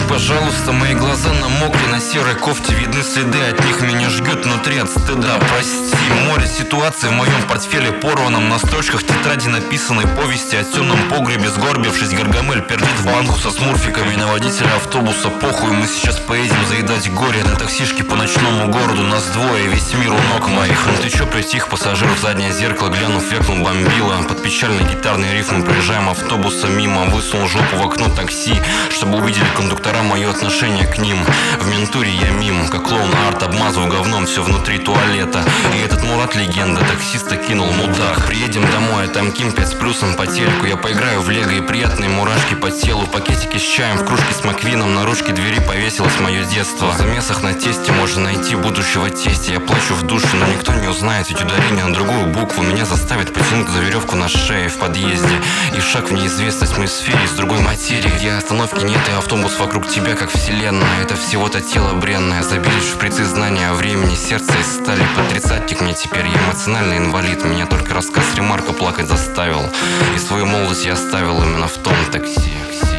пожалуйста, мои глаза намокли, на серой кофте видны следы, от них меня жгет внутри от стыда. Прости, море ситуаций в моем портфеле порванном, на строчках тетради написанной повести о темном погребе. Сгорбившись, Гаргамель пердит в банку со смурфиками. На водителя автобуса похуй, мы сейчас поедем заедать горе. На таксишке по ночному городу нас двое, весь мир у ног моих. Ну ты чё притих, пассажир в заднее зеркало глянув, векнул бомбила. Под печальные гитарные рифмы проезжаем автобуса мимо. Высунул жопу в окно такси, чтобы увидели кондуктора мое отношение к ним. В ментуре я мим, как клоун арт, обмазываю говном все внутри туалета. И этот Мурат легенда, таксиста кинул мудак. Приедем домой, а там Ким 5 с плюсом по телеку. Я поиграю в лего и приятные мурашки по телу. Пакетики с чаем в кружке с Маквином, на ручке двери повесилось мое детство. В замесах на тесте можно найти будущего тестя. Я плачу в душе, но никто не узнает, ведь ударение на другую букву меня заставит потянуть за веревку на шее в подъезде. И шаг в неизвестность в моей сфере из другой материи, где остановки нет и автобус вокруг тебя как вселенная. Это всего-то тело бренное, забили шприцы знания о времени. Сердце из стали, под тридцатник мне теперь. Я эмоциональный инвалид, меня только рассказ Ремарка плакать заставил. И свою молодость я оставил именно в том такси.